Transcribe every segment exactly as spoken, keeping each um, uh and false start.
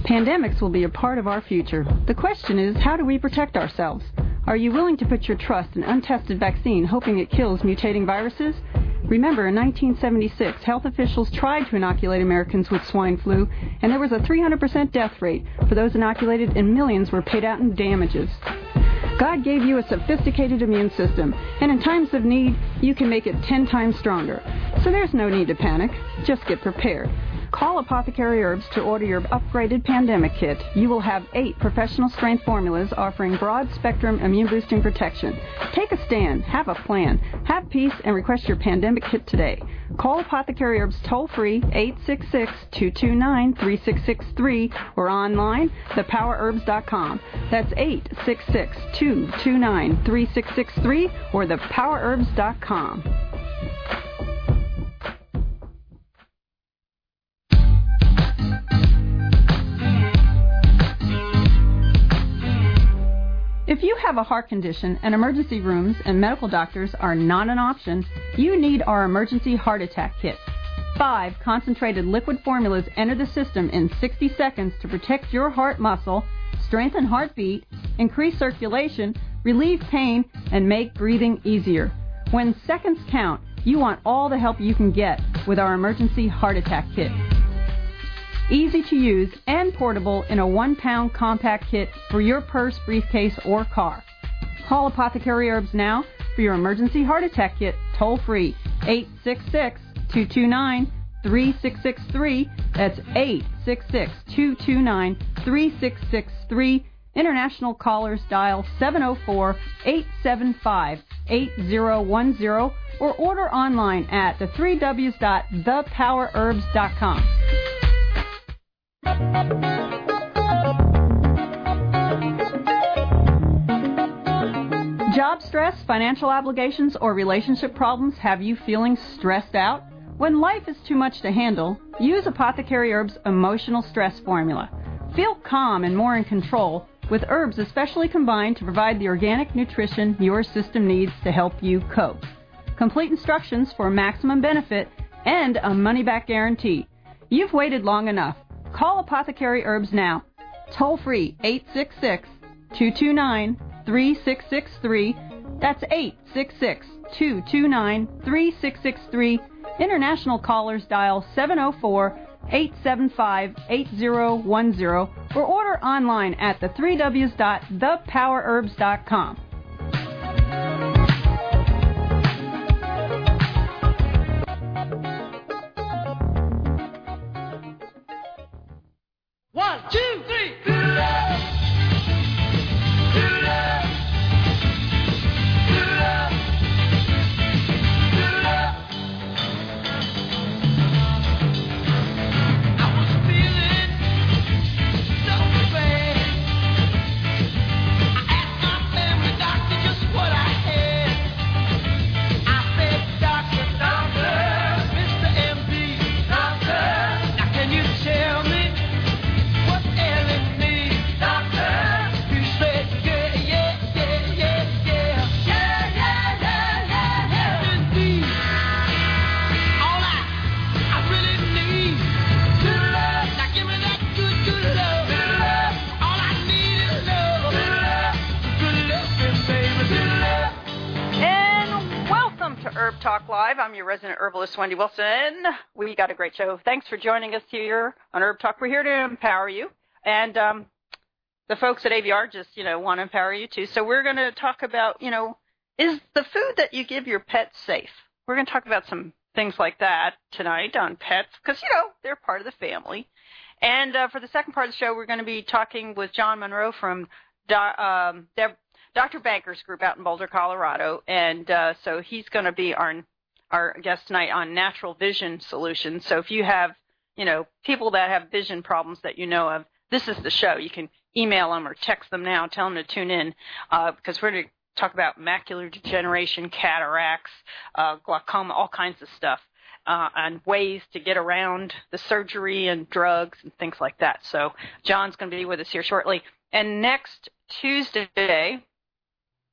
Pandemics will be a part of our future. The question is, how do we protect ourselves? Are you willing to put your trust in untested vaccine, hoping it kills mutating viruses? Remember, in nineteen seventy-six, health officials tried to inoculate Americans with swine flu, and there was a three hundred percent death rate for those inoculated, and millions were paid out in damages. God gave you a sophisticated immune system, and in times of need, you can make it ten times stronger. So there's no need to panic. Just get prepared. Call Apothecary Herbs to order your upgraded pandemic kit. You will have eight professional-strength formulas offering broad-spectrum immune-boosting protection. Take a stand, have a plan, have peace, and request your pandemic kit today. Call Apothecary Herbs toll-free eight six six, two two nine, three six six three or online, the power herbs dot com. That's eight six six, two two nine, three six six three or the power herbs dot com. If you have a heart condition and emergency rooms and medical doctors are not an option, you need our Emergency Heart Attack Kit. Five concentrated liquid formulas enter the system in sixty seconds to protect your heart muscle, strengthen heartbeat, increase circulation, relieve pain, and make breathing easier. When seconds count, you want all the help you can get with our Emergency Heart Attack Kit. Easy to use and portable in a one-pound compact kit for your purse, briefcase, or car. Call Apothecary Herbs now for your Emergency Heart Attack Kit, toll-free, eight six six, two two nine, three six six three. That's eight six six, two two nine, three six six three. International callers dial seven oh four, eight seven five, eight oh one oh or order online at the three W's dot the power herbs dot com. Job stress, financial obligations, or relationship problems have you feeling stressed out? When life is too much to handle, use Apothecary Herbs Emotional Stress Formula. Feel calm and more in control with herbs especially combined to provide the organic nutrition your system needs to help you cope. Complete instructions for maximum benefit and a money-back guarantee. You've waited long enough. Call Apothecary Herbs now. Toll free eight six six, two two nine, three six six three. That's eight six six, two two nine, three six six three. International callers dial seven oh four, eight seven five, eight oh one oh or order online at the three W's dot the power herbs dot com. One, two, three. Herb Talk Live. I'm your resident herbalist, Wendy Wilson. We got a great show. Thanks for joining us here on Herb Talk. We're here to empower you. And um, the folks at A V R just, you know, want to empower you too. So we're going to talk about, you know, is the food that you give your pets safe? We're going to talk about some things like that tonight on pets because, you know, they're part of the family. And uh, for the second part of the show, we're going to be talking with John Monroe from Do- um, Deb- Doctor Banker's group out in Boulder, Colorado, and uh, so he's going to be our our guest tonight on natural vision solutions. So if you have, you know, people that have vision problems that you know of, this is the show. You can email them or text them now, tell them to tune in uh, because we're going to talk about macular degeneration, cataracts, uh, glaucoma, all kinds of stuff, uh, and ways to get around the surgery and drugs and things like that. So John's going to be with us here shortly. And next Tuesday,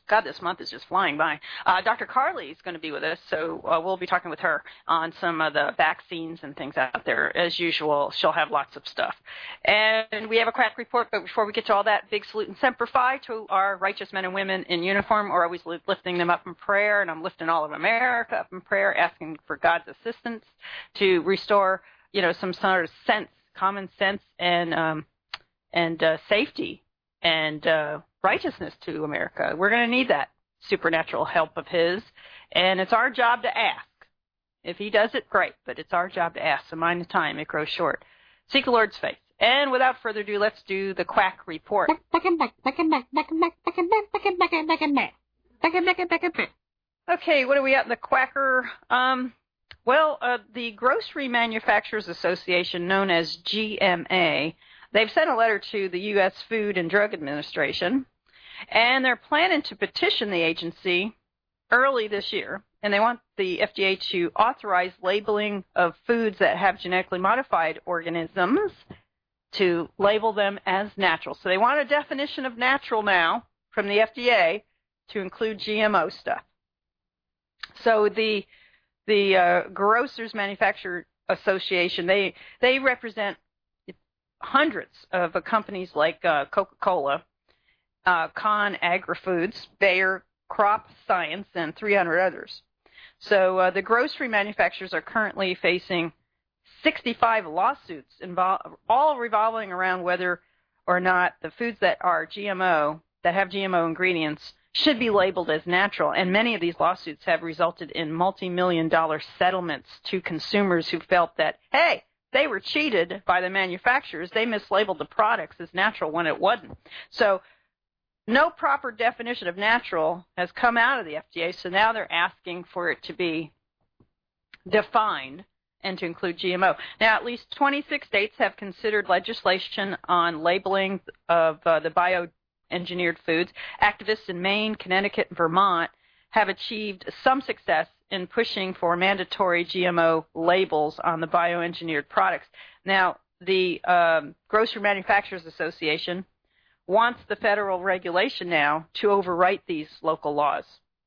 God, this month is just flying by. Uh, Doctor Carly is going to be with us, so uh, we'll be talking with her on some of the vaccines and things out there. As usual, she'll have lots of stuff. And we have a quack report, but before we get to all that, big salute and semper fi to our righteous men and women in uniform. We're always lifting them up in prayer, and I'm lifting all of America up in prayer, asking for God's assistance to restore, you know, some sort of sense, common sense, and um, and uh, safety and uh, righteousness to America. We're going to need that supernatural help of his, and it's our job to ask. If he does it, great, but it's our job to ask. So mind the time, it grows short. Seek the Lord's face. And without further ado, let's do the quack report. Okay, what are we at in the quacker? Um, well, uh, the Grocery Manufacturers Association, known as G M A, they've sent a letter to the U S Food and Drug Administration, and they're planning to petition the agency early this year, and they want the F D A to authorize labeling of foods that have genetically modified organisms, to label them as natural. So they want a definition of natural now from the F D A to include G M O stuff. So the the uh, Grocers Manufacturer Association, they they represent hundreds of uh, companies like uh, Coca-Cola, uh, Con Agri-Foods, Bayer, Crop Science, and three hundred others. So uh, the grocery manufacturers are currently facing sixty-five lawsuits, involve, all revolving around whether or not the foods that are G M O, that have G M O ingredients, should be labeled as natural. And many of these lawsuits have resulted in multi-million dollar settlements to consumers who felt that, hey, they were cheated by the manufacturers. They mislabeled the products as natural when it wasn't. So no proper definition of natural has come out of the F D A, so now they're asking for it to be defined and to include G M O. Now, at least twenty-six states have considered legislation on labeling of uh, the bioengineered foods. Activists in Maine, Connecticut, and Vermont have achieved some success in pushing for mandatory G M O labels on the bioengineered products. Now, the um, Grocery Manufacturers Association wants the federal regulation now to overwrite these local laws.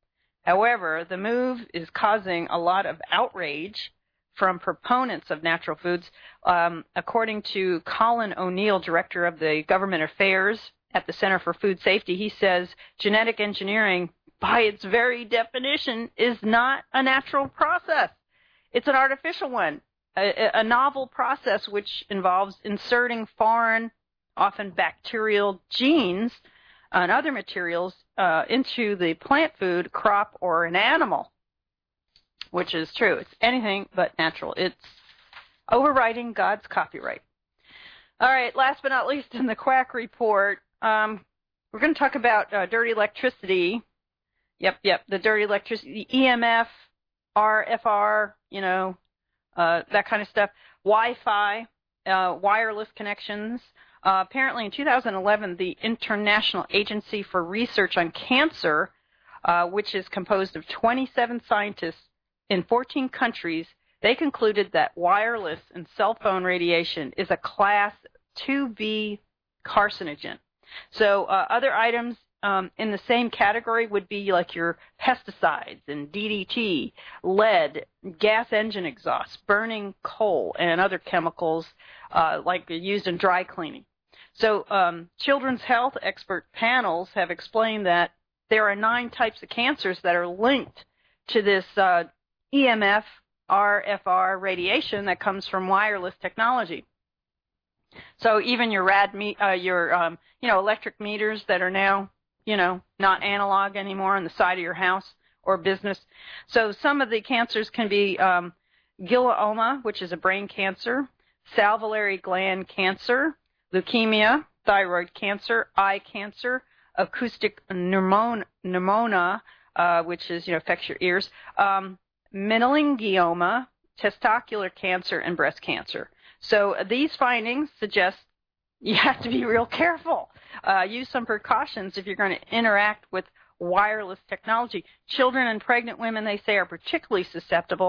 However, the move is causing a lot of outrage from proponents of natural foods. Um, according to Colin O'Neill, director of the Government Affairs at the Center for Food Safety, he says genetic engineering, by its very definition, is not a natural process. It's an artificial one, a, a novel process which involves inserting foreign, often bacterial genes and other materials uh, into the plant food, crop, or an animal, which is true. It's anything but natural. It's overwriting God's copyright. All right, last but not least in the quack report, um, we're going to talk about uh, dirty electricity. Yep, yep, the dirty electricity, E M F, R F R, you know, uh, that kind of stuff, Wi-Fi, uh, wireless connections. Uh, apparently in two thousand eleven, the International Agency for Research on Cancer, uh, which is composed of twenty-seven scientists in fourteen countries, they concluded that wireless and cell phone radiation is a class two B carcinogen. So uh, other items um, in the same category would be like your pesticides and D D T, lead, gas engine exhaust, burning coal, and other chemicals uh, like used in dry cleaning. So um, children's health expert panels have explained that there are nine types of cancers that are linked to this uh, E M F, R F R radiation that comes from wireless technology. So even your rad me, uh, your um, you know electric meters that are now you know not analog anymore on the side of your house or business. So some of the cancers can be um, glioma, which is a brain cancer, salivary gland cancer, leukemia, thyroid cancer, eye cancer, acoustic pneumonia, uh, which is you know affects your ears, um, meningioma, testicular cancer, and breast cancer. So these findings suggest you have to be real careful. Uh, use some precautions if you're going to interact with wireless technology. Children and pregnant women, they say, are particularly susceptible,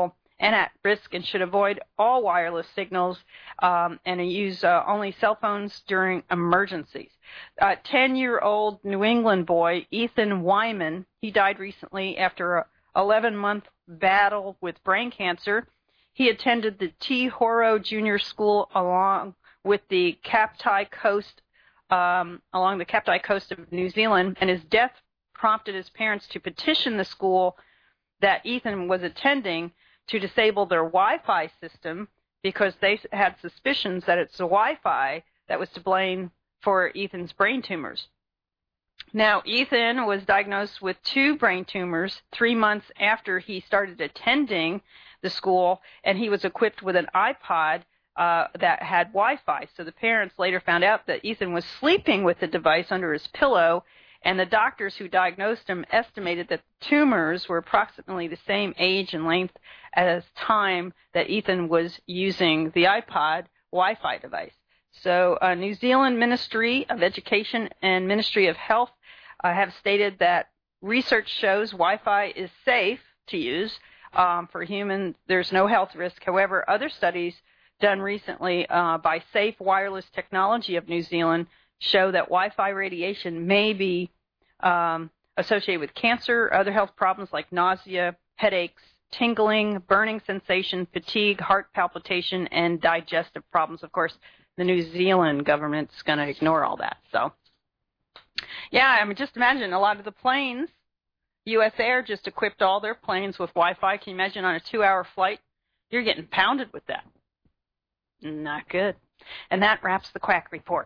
and at risk and should avoid all wireless signals um, and use uh, only cell phones during emergencies. A ten-year-old New England boy, Ethan Wyman, he died recently after a eleven-month battle with brain cancer. He attended the T. Horo Junior School along with the Kapti Coast, um, along the Kapti Coast of New Zealand, and his death prompted his parents to petition the school that Ethan was attending to disable their Wi-Fi system because they had suspicions that it's the Wi-Fi that was to blame for Ethan's brain tumors. Now, Ethan was diagnosed with two brain tumors three months after he started attending the school, and he was equipped with an iPod uh, that had Wi-Fi. So the parents later found out that Ethan was sleeping with the device under his pillow, and the doctors who diagnosed him estimated that the tumors were approximately the same age and length as time that Ethan was using the iPod Wi-Fi device. So uh, New Zealand Ministry of Education and Ministry of Health uh, have stated that research shows Wi-Fi is safe to use um, for humans. There's no health risk. However, other studies done recently uh, by Safe Wireless Technology of New Zealand show that Wi-Fi radiation may be um, associated with cancer, other health problems like nausea, headaches, tingling, burning sensation, fatigue, heart palpitation, and digestive problems. Of course, the New Zealand government's going to ignore all that. So, yeah, I mean, just imagine a lot of the planes, U S Air just equipped all their planes with Wi-Fi. Can you imagine on a two-hour flight? You're getting pounded with that. Not good. And that wraps the Quack Report.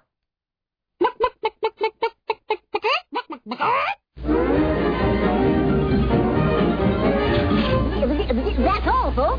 That's all, folks.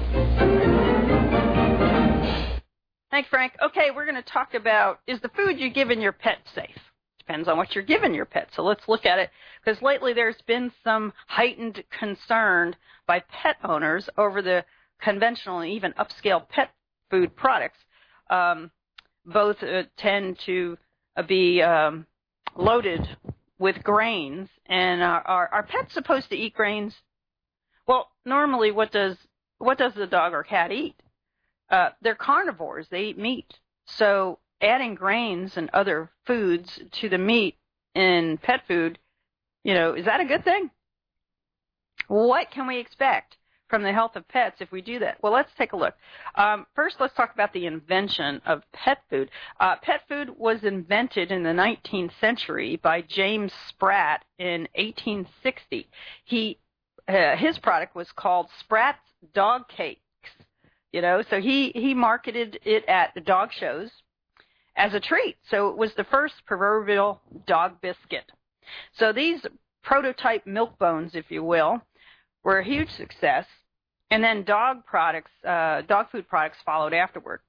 Thanks, Frank. Okay, we're going to talk about, is the food you give in your pet safe? Depends on what you're giving your pet. So let's look at it, because lately there's been some heightened concern by pet owners over the conventional and even upscale pet food products. Um, both uh, tend to uh, be um, loaded with grains. And uh, are, are pets supposed to eat grains? Well, normally what does what does the dog or cat eat? Uh, they're carnivores. They eat meat. So adding grains and other foods to the meat in pet food, you know, is that a good thing? What can we expect from the health of pets if we do that? Well, let's take a look. Um, first, let's talk about the invention of pet food. Uh, pet food was invented in the nineteenth century by James Spratt in eighteen sixty. He uh, his product was called Spratt's Dog Cakes. You know, so he, he marketed it at the dog shows as a treat. So it was the first proverbial dog biscuit. So these prototype milk bones, if you will, were a huge success. And then dog products, uh, dog food products followed afterward.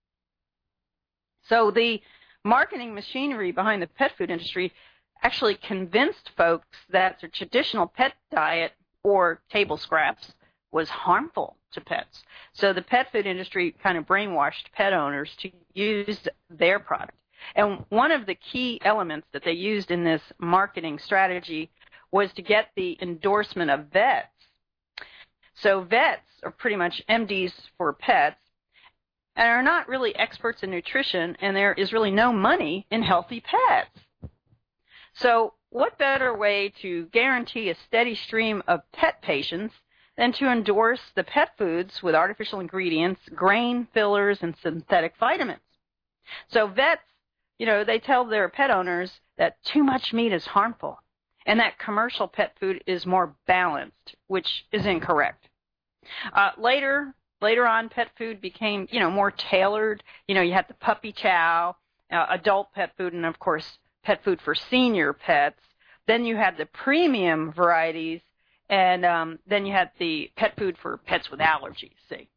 So the marketing machinery behind the pet food industry actually convinced folks that the traditional pet diet or table scraps was harmful to pets. So the pet food industry kind of brainwashed pet owners to use their product. And one of the key elements that they used in this marketing strategy was to get the endorsement of vets. So vets are pretty much M Ds for pets and are not really experts in nutrition, and there is really no money in healthy pets. So what better way to guarantee a steady stream of pet patients than to endorse the pet foods with artificial ingredients, grain fillers, and synthetic vitamins? So vets, you know, they tell their pet owners that too much meat is harmful and that commercial pet food is more balanced, which is incorrect. Uh, later, later on, pet food became, you know, more tailored. You know, you had the puppy chow, uh, adult pet food, and of course, pet food for senior pets. Then you had the premium varieties, and um, then you had the pet food for pets with allergies, see.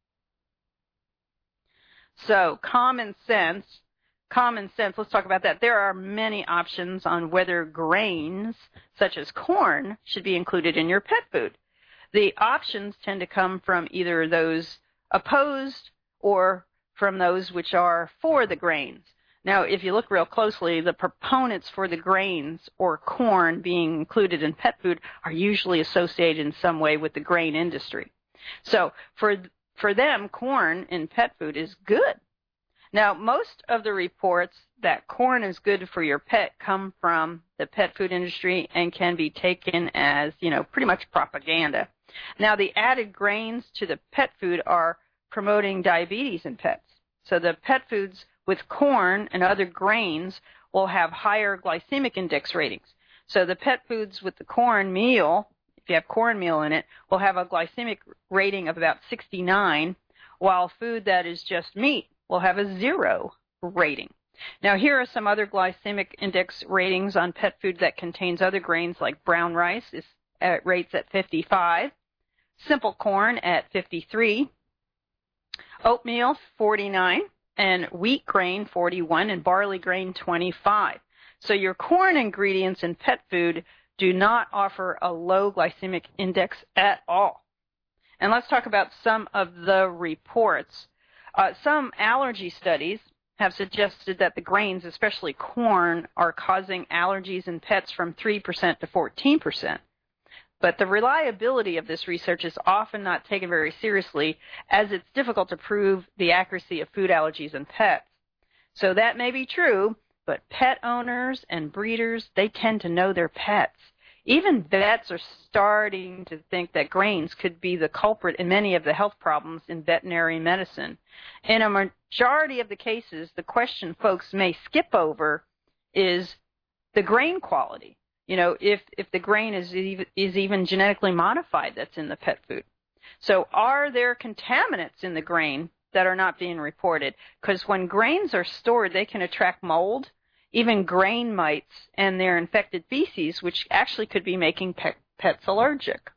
So common sense, common sense, let's talk about that. There are many options on whether grains, such as corn, should be included in your pet food. The options tend to come from either those opposed or from those which are for the grains. Now, if you look real closely, the proponents for the grains or corn being included in pet food are usually associated in some way with the grain industry. So for for them, corn in pet food is good. Now, most of the reports that corn is good for your pet come from the pet food industry and can be taken as, you know, pretty much propaganda. Now, the added grains to the pet food are promoting diabetes in pets. So the pet foods with corn and other grains will have higher glycemic index ratings. So the pet foods with the corn meal, if you have cornmeal in it, will have a glycemic rating of about sixty-nine, while food that is just meat will have a zero rating. Now, here are some other glycemic index ratings on pet food that contains other grains, like brown rice is at rates at fifty-five, simple corn at fifty-three, oatmeal forty-nine, and wheat grain forty-one, and barley grain twenty-five. So your corn ingredients in pet food do not offer a low glycemic index at all. And let's talk about some of the reports. Uh, some allergy studies have suggested that the grains, especially corn, are causing allergies in pets from three percent to fourteen percent. But the reliability of this research is often not taken very seriously, as it's difficult to prove the accuracy of food allergies in pets. So that may be true, but pet owners and breeders, they tend to know their pets. Even vets are starting to think that grains could be the culprit in many of the health problems in veterinary medicine. In a majority of the cases, the question folks may skip over is the grain quality. You know, if, if the grain is even, is even genetically modified that's in the pet food. So are there contaminants in the grain that are not being reported? Because when grains are stored, they can attract mold, even grain mites and their infected feces, which actually could be making pet, pets allergic.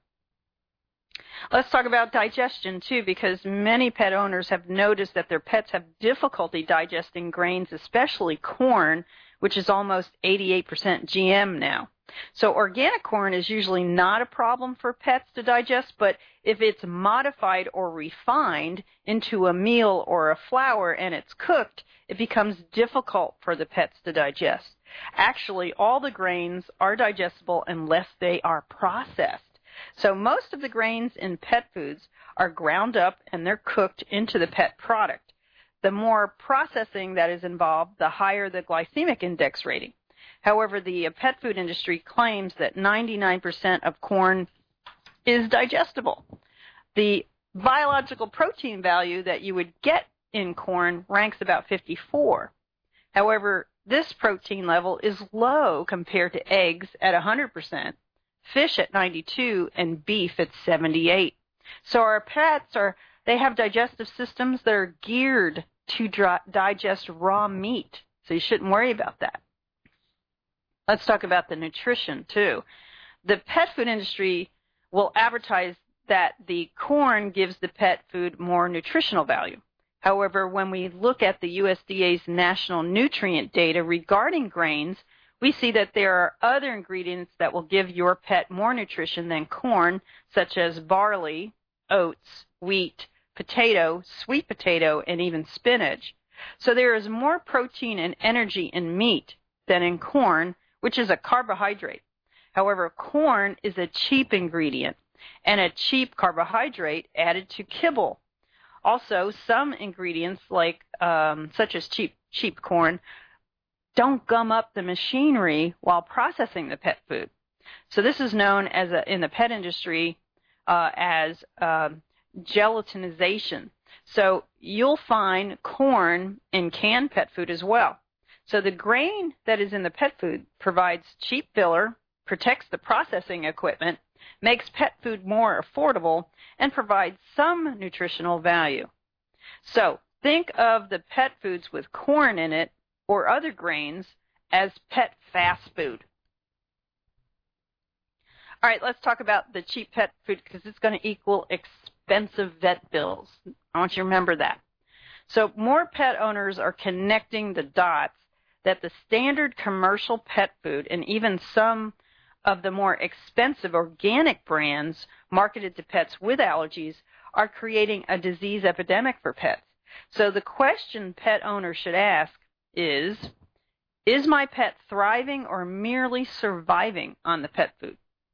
Let's talk about digestion, too, because many pet owners have noticed that their pets have difficulty digesting grains, especially corn, which is almost eighty-eight percent G M now. So organic corn is usually not a problem for pets to digest, but if it's modified or refined into a meal or a flour and it's cooked, it becomes difficult for the pets to digest. Actually, all the grains are digestible unless they are processed. So most of the grains in pet foods are ground up and they're cooked into the pet product. The more processing that is involved, the higher the glycemic index rating. However, the pet food industry claims that ninety-nine percent of corn is digestible. The biological protein value that you would get in corn ranks about fifty-four. However, this protein level is low compared to eggs at one hundred percent, fish at ninety-two, and beef at seventy-eight. So our pets are, they have digestive systems that are geared to dry, digest raw meat. So you shouldn't worry about that. Let's talk about the nutrition, too. The pet food industry will advertise that the corn gives the pet food more nutritional value. However, when we look at the U S D A's national nutrient data regarding grains, we see that there are other ingredients that will give your pet more nutrition than corn, such as barley, oats, wheat, potato, sweet potato, and even spinach. So there is more protein and energy in meat than in corn, which is a carbohydrate. However, corn is a cheap ingredient and a cheap carbohydrate added to kibble. Also, some ingredients, like um, such as cheap cheap corn, don't gum up the machinery while processing the pet food. So this is known as a, in the pet industry uh, as uh, gelatinization. So you'll find corn in canned pet food as well. So the grain that is in the pet food provides cheap filler, protects the processing equipment, makes pet food more affordable, and provides some nutritional value. So think of the pet foods with corn in it or other grains as pet fast food. All right, let's talk about the cheap pet food because it's going to equal expensive vet bills. I want you to remember that. So more pet owners are connecting the dots that the standard commercial pet food and even some of the more expensive organic brands marketed to pets with allergies are creating a disease epidemic for pets. So the question pet owners should ask is, is my pet thriving or merely surviving on the pet food?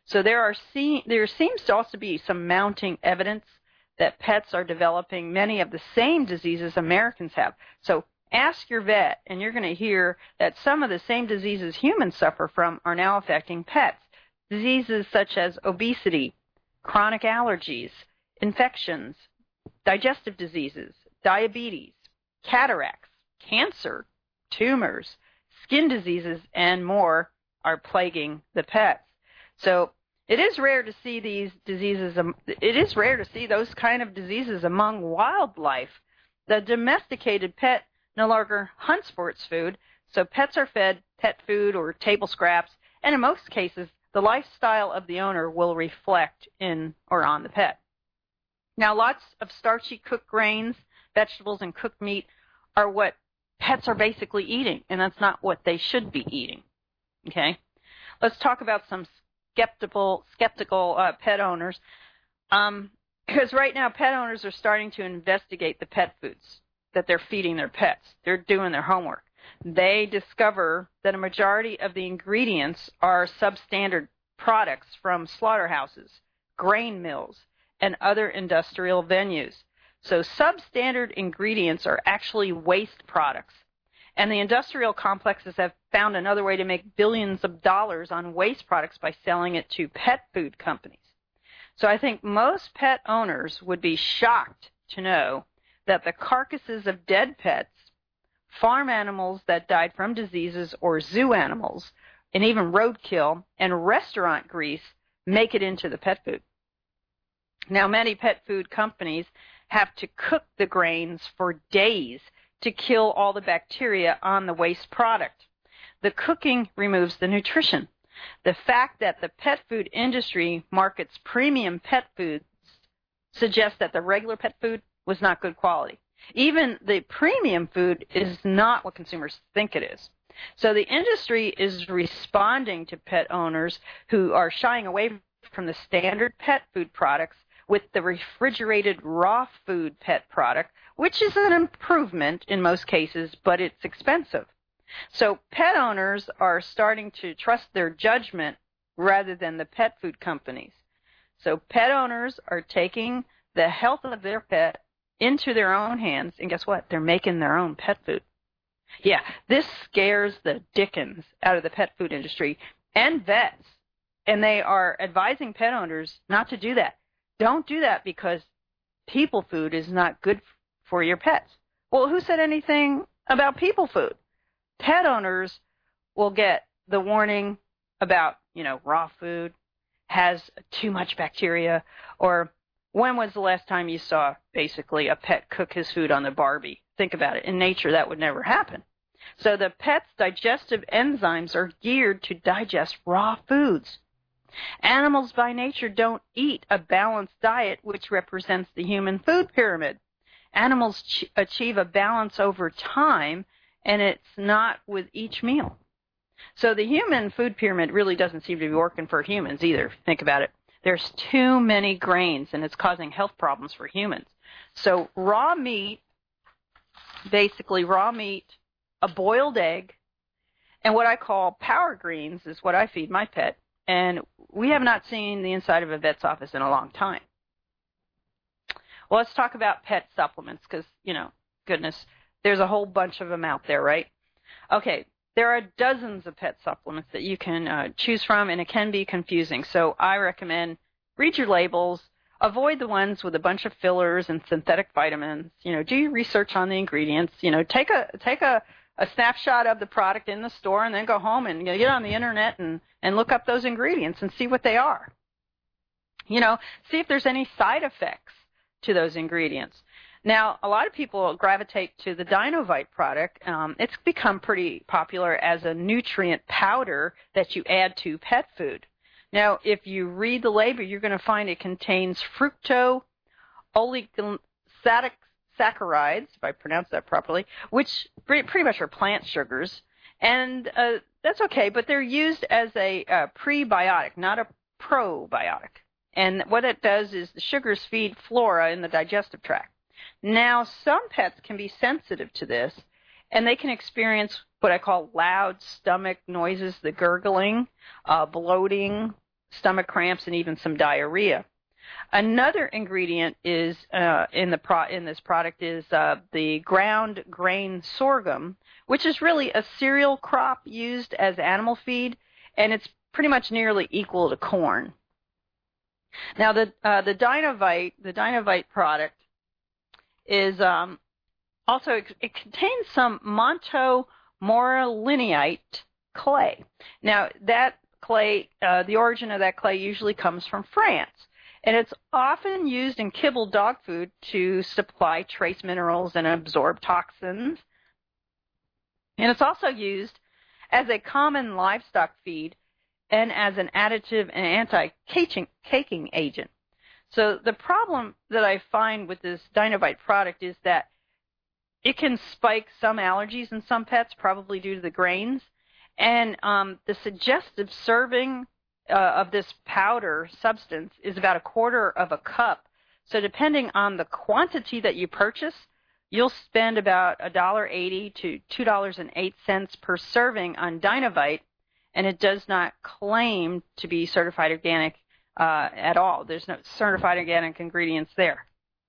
So there are se- there seems to also be some mounting evidence that pets are developing many of the same diseases Americans have. So ask your vet, and you're going to hear that some of the same diseases humans suffer from are now affecting pets. Diseases such as obesity, chronic allergies, infections, digestive diseases, diabetes, cataracts, cancer, tumors, skin diseases, and more are plaguing the pets. So it is rare to see these diseases. It is rare to see those kind of diseases among wildlife. The domesticated pet no longer hunts for its food, so pets are fed pet food or table scraps, and in most cases, the lifestyle of the owner will reflect in or on the pet. Now, lots of starchy cooked grains, vegetables, and cooked meat are what pets are basically eating, and that's not what they should be eating. Okay? Let's talk about some skeptical, skeptical uh, pet owners, um, because right now pet owners are starting to investigate the pet foods that they're feeding their pets. They're doing their homework. They discover that a majority of the ingredients are substandard products from slaughterhouses, grain mills, and other industrial venues. So substandard ingredients are actually waste products. And the industrial complexes have found another way to make billions of dollars on waste products by selling it to pet food companies. So I think most pet owners would be shocked to know that the carcasses of dead pets, farm animals that died from diseases, or zoo animals, and even roadkill and restaurant grease make it into the pet food. Now, many pet food companies have to cook the grains for days to kill all the bacteria on the waste product. The cooking removes the nutrition. The fact that the pet food industry markets premium pet foods suggests that the regular pet food was not good quality. Even the premium food is not what consumers think it is. So the industry is responding to pet owners who are shying away from the standard pet food products with the refrigerated raw food pet product, which is an improvement in most cases, but it's expensive. So pet owners are starting to trust their judgment rather than the pet food companies. So pet owners are taking the health of their pet into their own hands, and guess what? They're making their own pet food. Yeah, this scares the dickens out of the pet food industry and vets, and they are advising pet owners not to do that. Don't do that because people food is not good for your pets. Well, who said anything about people food? Pet owners will get the warning about, you know, raw food has too much bacteria, or when was the last time you saw basically a pet cook his food on the Barbie? Think about it. In nature, that would never happen. So the pet's digestive enzymes are geared to digest raw foods. Animals by nature don't eat a balanced diet, which represents the human food pyramid. Animals ch- achieve a balance over time, and it's not with each meal. So the human food pyramid really doesn't seem to be working for humans either. Think about it. There's too many grains, and it's causing health problems for humans. So raw meat, basically raw meat, a boiled egg, and what I call power greens is what I feed my pet. And we have not seen the inside of a vet's office in a long time. Well, let's talk about pet supplements because, you know, goodness, there's a whole bunch of them out there, right? Okay, there are dozens of pet supplements that you can uh, choose from, and it can be confusing. So I recommend read your labels, avoid the ones with a bunch of fillers and synthetic vitamins. You know, do your research on the ingredients. You know, take a take a, a snapshot of the product in the store, and then go home and, you know, get on the internet and, and look up those ingredients and see what they are. You know, see if there's any side effects to those ingredients. Now, a lot of people gravitate to the Dinovite product. Um, it's become pretty popular as a nutrient powder that you add to pet food. Now, if you read the label, you're going to find it contains fructooligosaccharides, if I pronounce that properly, which pretty much are plant sugars. And uh, that's okay, but they're used as a uh, prebiotic, not a probiotic. And what it does is the sugars feed flora in the digestive tract. Now, some pets can be sensitive to this, and they can experience what I call loud stomach noises, the gurgling, uh, bloating, stomach cramps, and even some diarrhea. Another ingredient is uh, in the pro- in this product is uh, the ground grain sorghum, which is really a cereal crop used as animal feed, and it's pretty much nearly equal to corn. Now, the uh, the Dynovite, the Dynovite product is um, also it, it contains some montmorillinite clay. Now, that clay, uh, the origin of that clay usually comes from France. And it's often used in kibble dog food to supply trace minerals and absorb toxins. And it's also used as a common livestock feed and as an additive and anti-caking agent. So the problem that I find with this Dynovite product is that it can spike some allergies in some pets, probably due to the grains. And um, the suggested serving Uh, of this powder substance is about a quarter of a cup. So depending on the quantity that you purchase, you'll spend about one dollar eighty to two dollars and eight cents per serving on Dynovite, and it does not claim to be certified organic uh, at all. There's no certified organic ingredients there.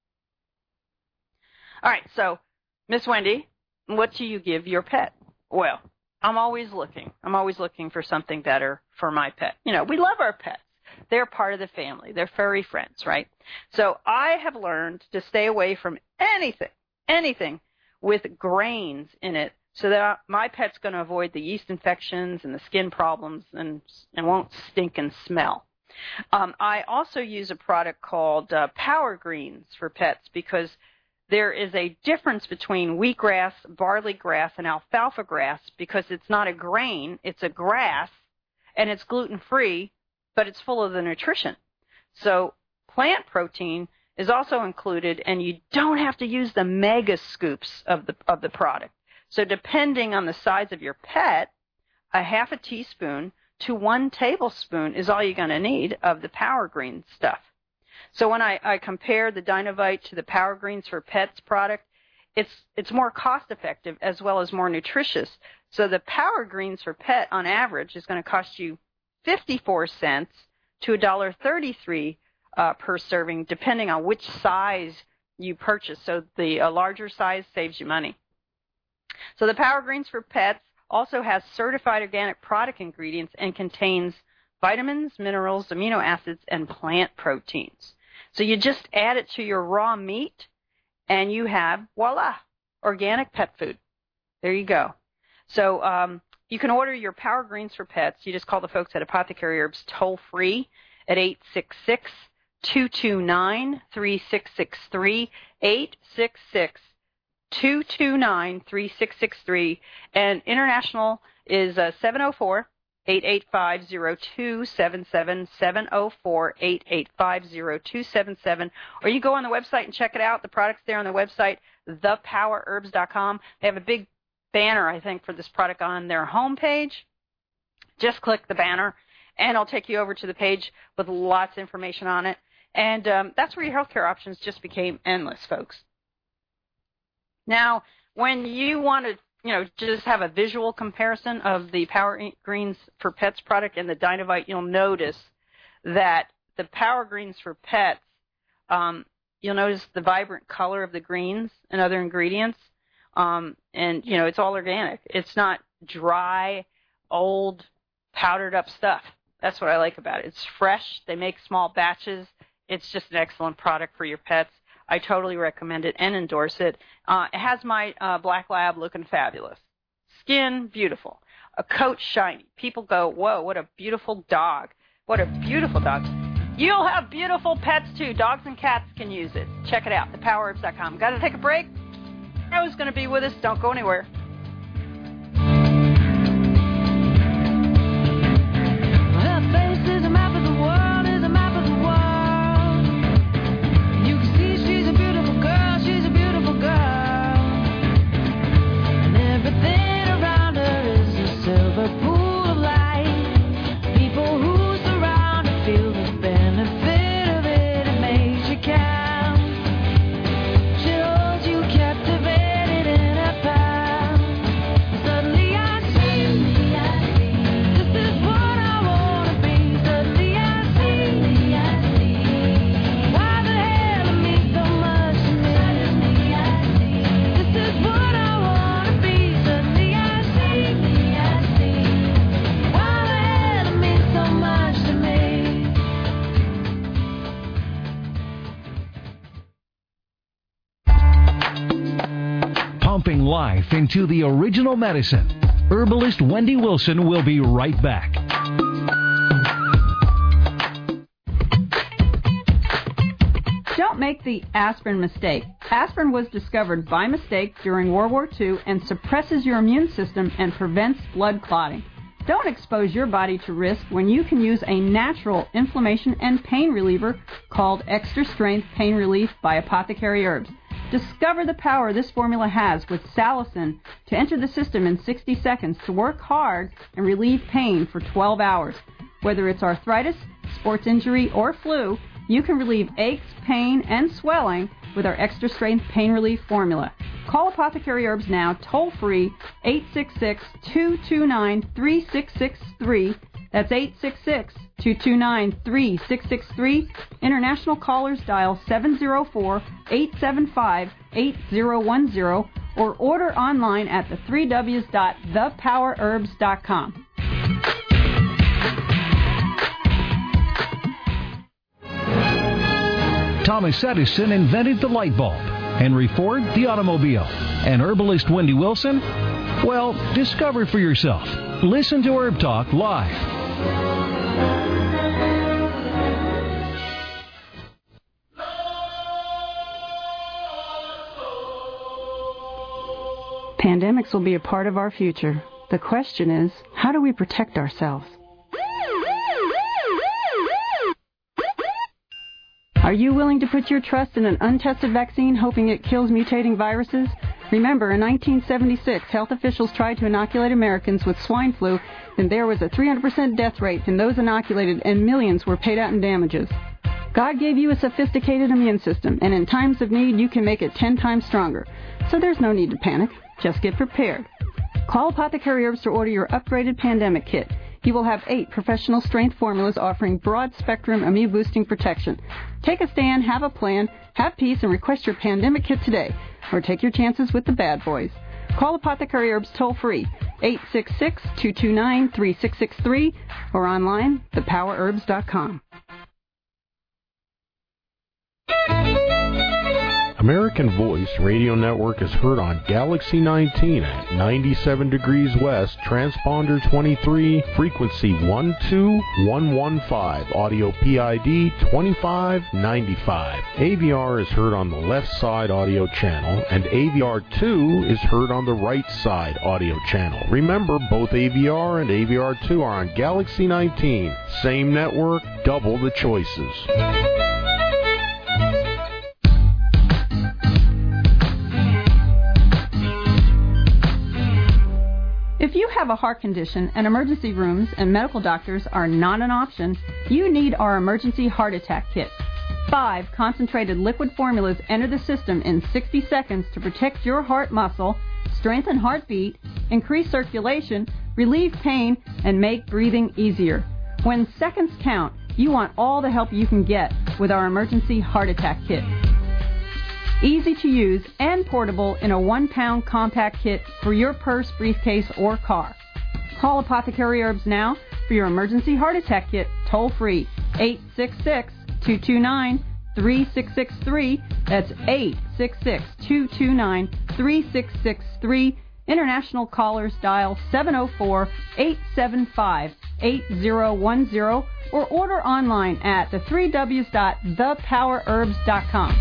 All right, so Miss Wendy, what do you give your pet? Well, I'm always looking. I'm always looking for something better for my pet. You know, we love our pets. They're part of the family. They're furry friends, right? So I have learned to stay away from anything, anything with grains in it so that my pet's going to avoid the yeast infections and the skin problems and, and won't stink and smell. Um, I also use a product called uh, Power Greens for pets because there is a difference between wheatgrass, barley grass, and alfalfa grass because it's not a grain, it's a grass, and it's gluten-free, but it's full of the nutrition. So plant protein is also included, and you don't have to use the mega scoops of the of the product. So depending on the size of your pet, a half a teaspoon to one tablespoon is all you're going to need of the Power Green stuff. So when I, I compare the Dynovite to the Power Greens for Pets product, it's it's more cost effective as well as more nutritious. So the Power Greens for Pet on average is going to cost you fifty-four cents to one dollar thirty-three uh, per serving, depending on which size you purchase. So the uh, larger size saves you money. So the Power Greens for Pets also has certified organic product ingredients and contains vitamins, minerals, amino acids, and plant proteins. So you just add it to your raw meat, and you have, voila, organic pet food. There you go. So um, you can order your Power Greens for Pets. You just call the folks at Apothecary Herbs toll-free at eight six six, two two nine, three six six three, eight six six, two two nine, three six six three, and international is uh, seven oh four, eight eight five, oh two seven seven, seven oh four, eight eight five, oh two seven seven, or you go on the website and check it out. The product's there on the website, the power herbs dot com. They have a big banner, I think, for this product on their homepage. Just click the banner, and it'll take you over to the page with lots of information on it. And um, that's where your healthcare options just became endless, folks. Now, when you want to you know, just have a visual comparison of the Power Greens for Pets product and the Dynovite, you'll notice that the Power Greens for Pets, um, you'll notice the vibrant color of the greens and other ingredients. Um, and, you know, it's all organic. It's not dry, old, powdered up stuff. That's what I like about it. It's fresh. They make small batches. It's just an excellent product for your pets. I totally recommend it and endorse it. Uh, it has my uh, black lab looking fabulous. Skin, beautiful. A coat, shiny. People go, whoa, what a beautiful dog. What a beautiful dog. You'll have beautiful pets, too. Dogs and cats can use it. Check it out, the power herbs dot com. Got to take a break? Joe's going to be with us. Don't go anywhere. Her face is a map of the world, is a map of the world. You can see she's a beautiful girl, she's a beautiful girl. And everything around her is a silver pool of light. People who surround her feel the benefit of it, it makes you count. She holds you captivated in her palm. life into the original medicine. Herbalist Wendy Wilson will be right back. Don't make the aspirin mistake. Aspirin was discovered by mistake during World War Two and suppresses your immune system and prevents blood clotting. Don't expose your body to risk when you can use a natural inflammation and pain reliever called Extra Strength Pain Relief by Apothecary Herbs. Discover the power this formula has with salicin to enter the system in sixty seconds to work hard and relieve pain for twelve hours. Whether it's arthritis, sports injury, or flu, you can relieve aches, pain, and swelling with our Extra Strength Pain Relief formula. Call Apothecary Herbs now, toll-free, eight six six, two two nine, three six six three. That's eight six six, two two nine, three six six three. International callers dial seven zero four, eight seven five, eight zero one zero or order online at the three W's dot the power herbs dot com. Thomas Edison invented the light bulb, Henry Ford the automobile, and herbalist Wendy Wilson? Well, discover for yourself. Listen to Herb Talk live. Pandemics will be a part of our future. The question is, how do we protect ourselves? Are you willing to put your trust in an untested vaccine hoping it kills mutating viruses? Remember, in nineteen seventy-six, health officials tried to inoculate Americans with swine flu, and there was a three hundred percent death rate in those inoculated, and millions were paid out in damages. God gave you a sophisticated immune system, and in times of need, you can make it ten times stronger. So there's no need to panic. Just get prepared. Call Apothecary Herbs to order your upgraded pandemic kit. You will have eight professional strength formulas offering broad-spectrum immune-boosting protection. Take a stand, have a plan, have peace, and request your pandemic kit today. Or take your chances with the bad boys. Call Apothecary Herbs toll-free, eight six six, two two nine, three six six three, or online, the power herbs dot com. American Voice Radio Network is heard on Galaxy nineteen at ninety-seven degrees west, transponder twenty-three, frequency one two one one five, audio P I D twenty-five ninety-five. A V R is heard on the left side audio channel, and A V R two is heard on the right side audio channel. Remember, both A V R and A V R two are on Galaxy nineteen. Same network, double the choices. If you have a heart condition and emergency rooms and medical doctors are not an option, you need our emergency heart attack kit. Five concentrated liquid formulas enter the system in sixty seconds to protect your heart muscle, strengthen heartbeat, increase circulation, relieve pain, and make breathing easier. When seconds count, you want all the help you can get with our emergency heart attack kit. Easy to use and portable in a one-pound compact kit for your purse, briefcase, or car. Call Apothecary Herbs now for your emergency heart attack kit, toll-free, eight six six, two two nine, three six six three. That's eight six six, two two nine, three six six three. International callers dial seven zero four, eight seven five, eight zero one zero or order online at the three W's dot the power herbs dot com.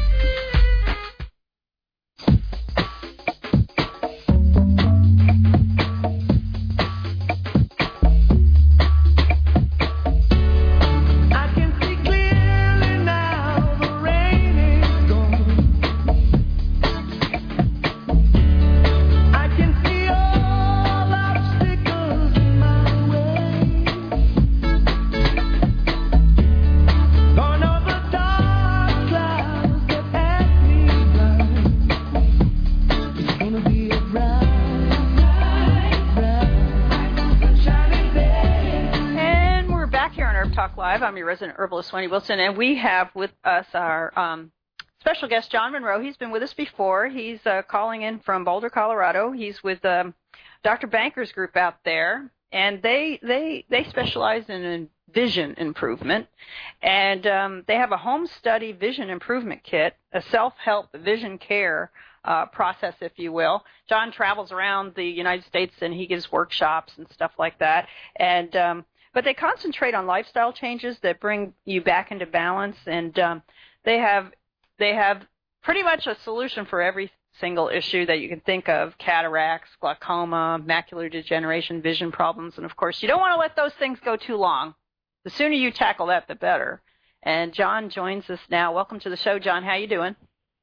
I'm your resident herbalist, Wendy Wilson, and we have with us our um, special guest, John Monroe. He's been with us before. He's uh, calling in from Boulder, Colorado. He's with um, Doctor Banker's group out there, and they they they specialize in vision improvement, and um, they have a home study vision improvement kit, a self-help vision care uh, process, if you will. John travels around the United States and he gives workshops and stuff like that. And um, but they concentrate on lifestyle changes that bring you back into balance, and um, they have they have pretty much a solution for every single issue that you can think of: cataracts, glaucoma, macular degeneration, vision problems, and of course, you don't want to let those things go too long. The sooner you tackle that, the better. And John joins us now. Welcome to the show, John. How you doing?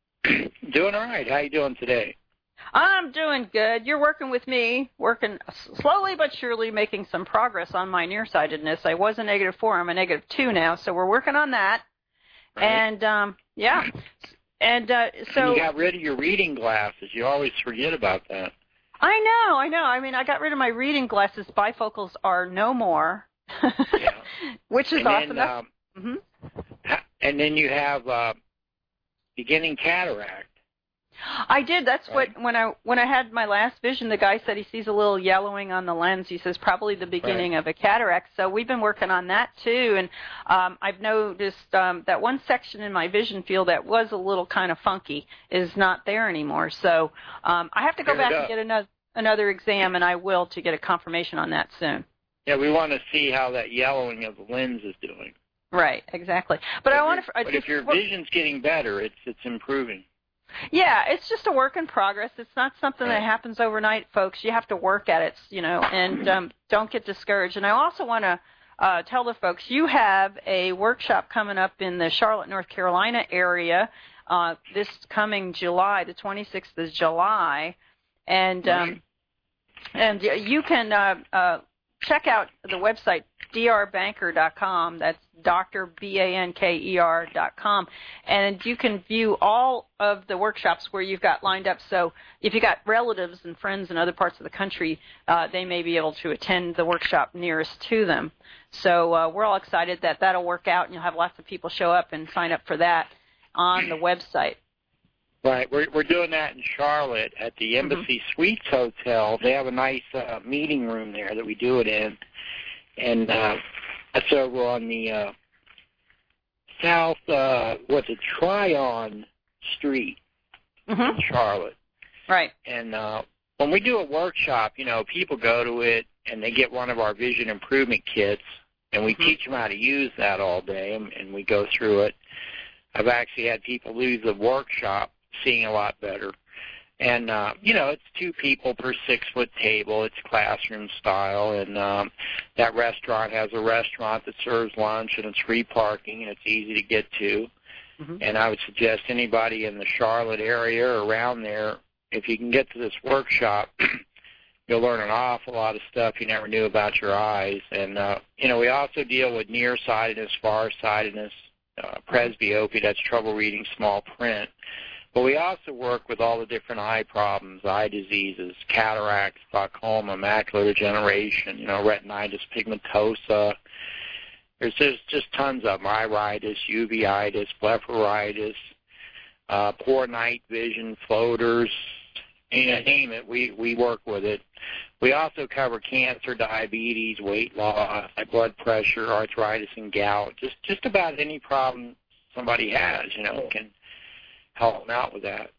Doing all right. How you doing today? I'm doing good. You're working with me, working slowly but surely, making some progress on my nearsightedness. I was a negative four. I'm a negative two now, so we're working on that. Right. And, um, yeah. And uh, so and you got rid of your reading glasses. You always forget about that. I know, I know. I mean, I got rid of my reading glasses. Bifocals are no more, yeah. which is and awesome. Then, um, mm-hmm. And then you have uh, beginning cataract. I did. That's right. what when I when I had my last vision, the guy said he sees a little yellowing on the lens. He says probably the beginning right. of a cataract. So we've been working on that too. And um, I've noticed um, that one section in my vision field that was a little kind of funky is not there anymore. So um, I have to go Cleared back up. and get another another exam, and I will to get a confirmation on that soon. Yeah, we want to see how that yellowing of the lens is doing. Right, exactly. But, But I if want to. But if your vision's getting better, it's it's improving. Yeah, it's just a work in progress. It's not something right. that happens overnight, folks. You have to work at it, you know, and um, don't get discouraged. And I also want to uh, tell the folks you have a workshop coming up in the Charlotte, North Carolina area uh, this coming July, the twenty-sixth of July, and um, and you can uh, uh, check out the website d r banker dot com. That's Doctor B A N K E R dot com, and you can view all of the workshops where you've got lined up. So if you got relatives and friends in other parts of the country, uh, they may be able to attend the workshop nearest to them. So uh, we're all excited that that'll work out, and you'll have lots of people show up and sign up for that on the website. Right, we're we're doing that in Charlotte at the Embassy mm-hmm. Suites Hotel. They have a nice uh, meeting room there that we do it in, and uh, that's over on the uh, south, uh, what's it, Tryon Street mm-hmm. in Charlotte. Right. And uh, when we do a workshop, you know, people go to it and they get one of our vision improvement kits, and we mm-hmm. teach them how to use that all day, and, and we go through it. I've actually had people leave the workshop seeing a lot better. And, uh, you know, it's two people per six-foot table. It's classroom style. And um, that restaurant has a restaurant that serves lunch, and it's free parking, and it's easy to get to. Mm-hmm. And I would suggest anybody in the Charlotte area or around there, if you can get to this workshop, you'll learn an awful lot of stuff you never knew about your eyes. And, uh, you know, we also deal with nearsightedness, farsightedness, uh, presbyopia, that's trouble reading small print. But we also work with all the different eye problems, eye diseases, cataracts, glaucoma, macular degeneration, you know, retinitis pigmentosa. There's just, just tons of them, iritis, uveitis, blepharitis, uh, poor night vision, floaters, you know, name it, we, we work with it. We also cover cancer, diabetes, weight loss, high blood pressure, arthritis, and gout. Just, just about any problem somebody has, you know, can help them out with that.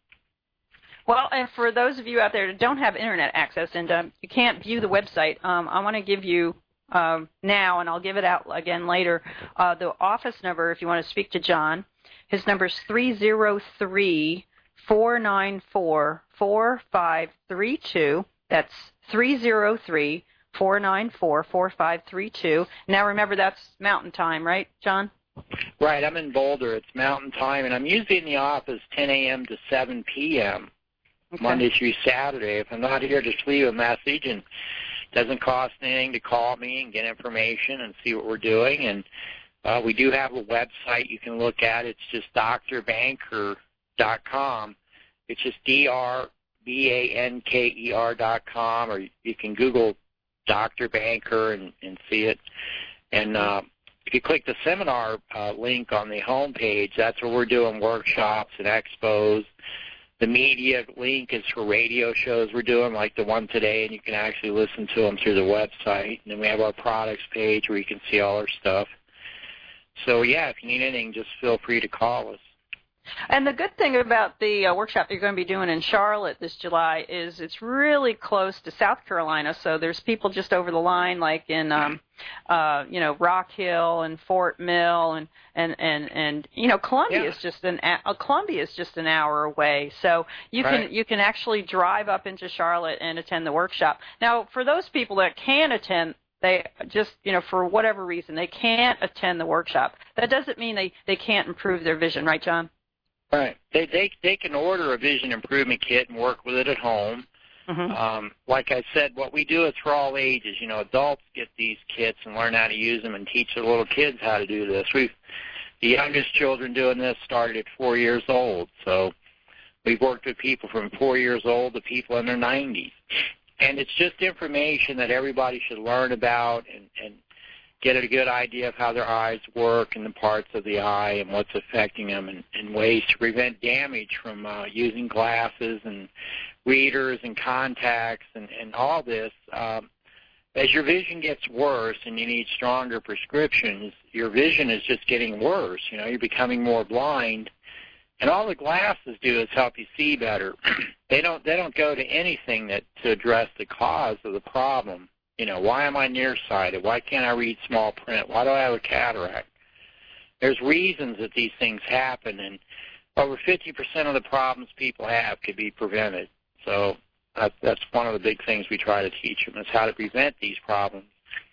Well, and for those of you out there that don't have Internet access and um, you can't view the website, um, I want to give you um, now, and I'll give it out again later, uh, the office number if you want to speak to John. His number is three oh three, four nine four, four five three two. That's three oh three, four nine four, four five three two. Now remember, that's Mountain Time, right, John? Right, I'm in Boulder. It's Mountain Time, and I'm usually in the office ten a.m. to seven p.m. Okay. Monday through Saturday. If I'm not here, just leave a message, and it doesn't cost anything to call me and get information and see what we're doing. And uh, we do have a website you can look at. It's just D R banker dot com. It's just D R B A N K E R dot com, or you can Google Doctor Banker and, and see it. And uh, if you click the seminar uh, link on the home page, that's where we're doing workshops and expos. The media link is for radio shows we're doing, like the one today, and you can actually listen to them through the website. And then we have our products page where you can see all our stuff. So, yeah, if you need anything, just feel free to call us. And the good thing about the uh, workshop you're going to be doing in Charlotte this July is it's really close to South Carolina, so there's people just over the line, like in, um, uh, you know, Rock Hill and Fort Mill, and and and, and you know, Columbia Yeah. is just an uh, Columbia is just an hour away, so you Right. can you can actually drive up into Charlotte and attend the workshop. Now, for those people that can attend, they just, you know, for whatever reason, they can't attend the workshop. That doesn't mean they, they can't improve their vision, right, John? Right. They they they can order a vision improvement kit and work with it at home. Mm-hmm. Um, like I said, what we do is for all ages. You know, adults get these kits and learn how to use them and teach their little kids how to do this. We've the youngest children doing this started at four years old. So we've worked with people from four years old to people in their nineties. And it's just information that everybody should learn about and, and get a good idea of how their eyes work and the parts of the eye and what's affecting them, and, and ways to prevent damage from uh, using glasses and readers and contacts and, and all this. Um, as your vision gets worse and you need stronger prescriptions, your vision is just getting worse. You know, you're becoming more blind. And all the glasses do is help you see better. they don't they don't go to anything that to address the cause of the problem. You know, why am I nearsighted? Why can't I read small print? Why do I have a cataract? There's reasons that these things happen, and over fifty percent of the problems people have could be prevented. So that, that's one of the big things we try to teach them, is how to prevent these problems.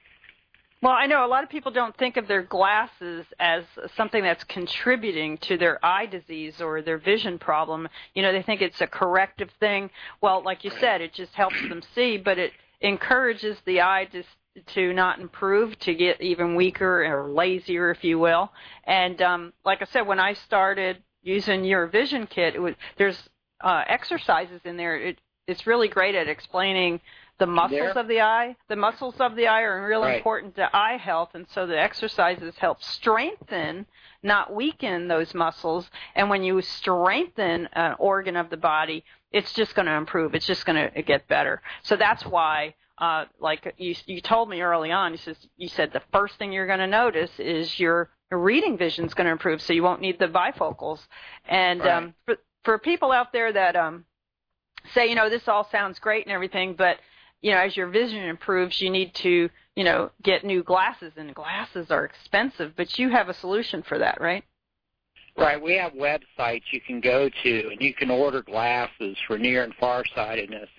Well, I know a lot of people don't think of their glasses as something that's contributing to their eye disease or their vision problem. You know, they think it's a corrective thing. Well, like you said, it just helps them see, but it encourages the eye to to not improve, to get even weaker or lazier, if you will. And um, like I said, when I started using your vision kit, it was, there's uh, exercises in there. It, it's really great at explaining the muscles There. of the eye. The muscles of the eye are really Right. important to eye health, and so the exercises help strengthen, not weaken, those muscles. And when you strengthen an organ of the body, it's just going to improve. It's just going to get better. So that's why, uh, like you, you told me early on, you said, you said the first thing you're going to notice is your reading vision is going to improve, so you won't need the bifocals. And Right. um, for, for people out there that um, say, you know, this all sounds great and everything, but you know, as your vision improves, you need to, you know, get new glasses, and glasses are expensive, but you have a solution for that, right? Right. We have websites you can go to, and you can order glasses for near and farsightedness.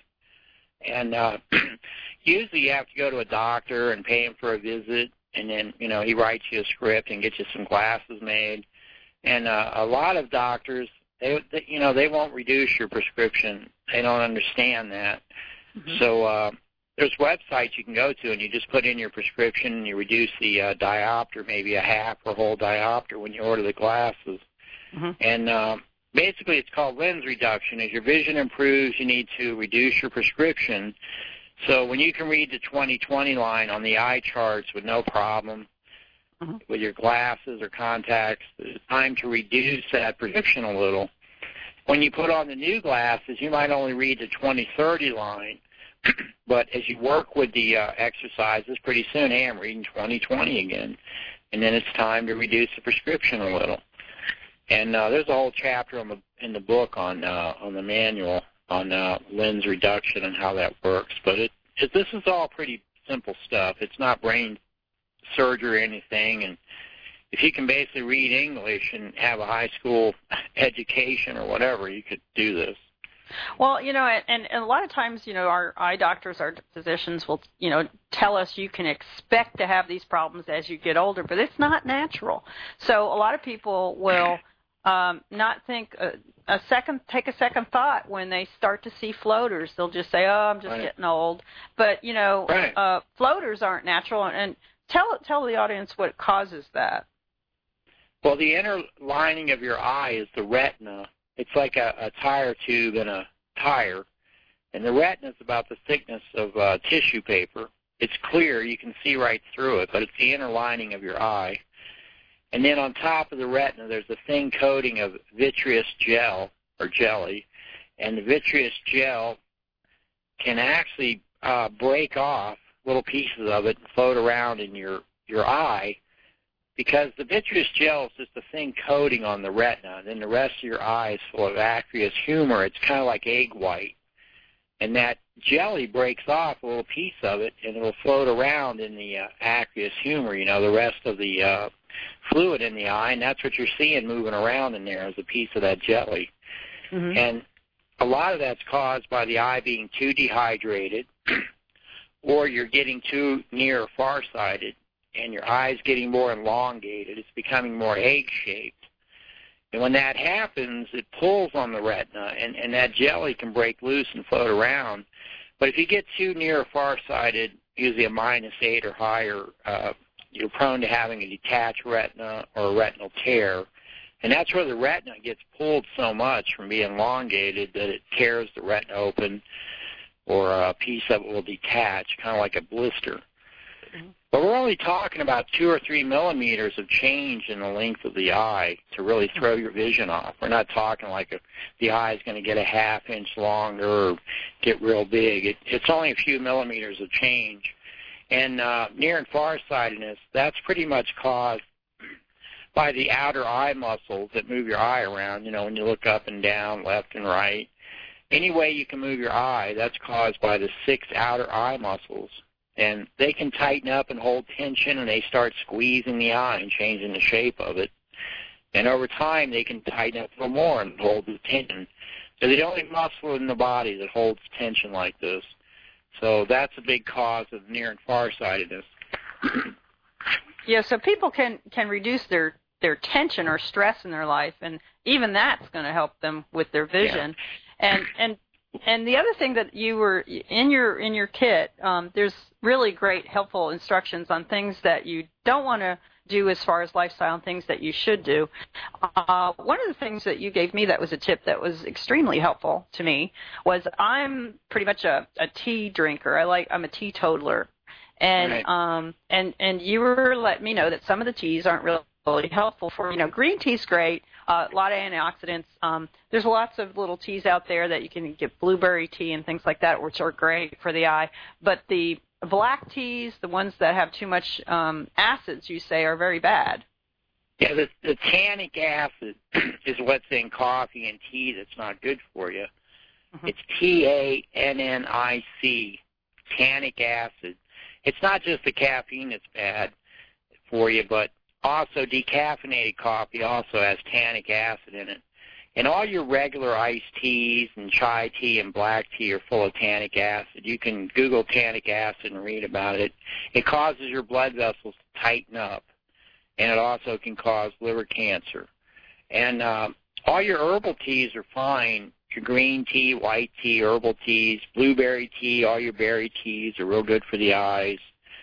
And uh, usually you have to go to a doctor and pay him for a visit, and then, you know, he writes you a script and gets you some glasses made. And uh, a lot of doctors, they, they, you know, they won't reduce your prescription. They don't understand that. Mm-hmm. So uh, there's websites you can go to, and you just put in your prescription, and you reduce the uh, diopter, maybe a half or whole diopter when you order the glasses. Mm-hmm. And uh, basically it's called lens reduction. As your vision improves, you need to reduce your prescription. So when you can read the twenty twenty line on the eye charts with no problem, mm-hmm. with your glasses or contacts, it's time to reduce that prescription a little. When you put on the new glasses, you might only read the twenty thirty line, but as you work with the uh, exercises, pretty soon, hey, I'm reading twenty twenty again, and then it's time to reduce the prescription a little. And uh, there's a whole chapter on the, in the book on uh, on the manual on uh, lens reduction and how that works. But it, it this is all pretty simple stuff. It's not brain surgery or anything, and if you can basically read English and have a high school education or whatever, you could do this. Well, you know, and, and a lot of times, you know, our eye doctors, our physicians will, you know, tell us you can expect to have these problems as you get older, but it's not natural. So a lot of people will um, not think a, a second, take a second thought when they start to see floaters. They'll just say, oh, I'm just right. getting old. But, you know, right. uh, floaters aren't natural. And tell tell the audience what causes that. Well, the inner lining of your eye is the retina. It's like a, a tire tube in a tire, and the retina is about the thickness of uh, tissue paper. It's clear. You can see right through it, but it's the inner lining of your eye. And then on top of the retina, there's a thin coating of vitreous gel or jelly, and the vitreous gel can actually uh, break off little pieces of it and float around in your, your eye. because the vitreous gel is just a thin coating on the retina, and then the rest of your eye is full of aqueous humor. It's kind of like egg white. And that jelly breaks off a little piece of it, and it will float around in the uh, aqueous humor, you know, the rest of the uh, fluid in the eye, and that's what you're seeing moving around in there is a piece of that jelly. Mm-hmm. And a lot of that's caused by the eye being too dehydrated, or you're getting too near or farsighted, and your eye's getting more elongated. It's becoming more egg-shaped. And when that happens, it pulls on the retina, and, and that jelly can break loose and float around. But if you get too near or farsighted, usually a minus eight or higher, uh, you're prone to having a detached retina or a retinal tear. And that's where the retina gets pulled so much from being elongated that it tears the retina open, or a piece of it will detach, kind of like a blister. Mm-hmm. But we're only talking about two or three millimeters of change in the length of the eye to really throw your vision off. We're not talking like a, the eye is going to get a half inch longer or get real big. It, it's only a few millimeters of change. And uh, near and farsightedness, that's pretty much caused by the outer eye muscles that move your eye around, you know, when you look up and down, left and right. Any way you can move your eye, that's caused by the six outer eye muscles. And they can tighten up and hold tension, and they start squeezing the eye and changing the shape of it. And over time, they can tighten up a little more and hold the tension. So they're the only muscle in the body that holds tension like this. So that's a big cause of near and farsightedness. Yeah, so people can, can reduce their, their tension or stress in their life, and even that's going to help them with their vision. Yeah. And and and the other thing that you were in your in your kit, um, there's really great helpful instructions on things that you don't want to do as far as lifestyle and things that you should do. Uh, one of the things that you gave me that was a tip that was extremely helpful to me was I'm pretty much a, a tea drinker. I like I'm a teetotaler. And right. um and and you were letting me know that some of the teas aren't really, really helpful for you know green tea's great, uh, a lot of antioxidants. Um, there's lots of little teas out there that you can get, blueberry tea and things like that, which are great for the eye. But the black teas, the ones that have too much um, acids, you say, are very bad. Yeah, the, the tannic acid is what's in coffee and tea that's not good for you. Mm-hmm. It's T A N N I C, tannic acid. It's not just the caffeine that's bad for you, but also decaffeinated coffee also has tannic acid in it. And all your regular iced teas and chai tea and black tea are full of tannic acid. You can Google tannic acid and read about it. It causes your blood vessels to tighten up, and it also can cause liver cancer. And uh, all your herbal teas are fine. Your green tea, white tea, herbal teas, blueberry tea, all your berry teas are real good for the eyes.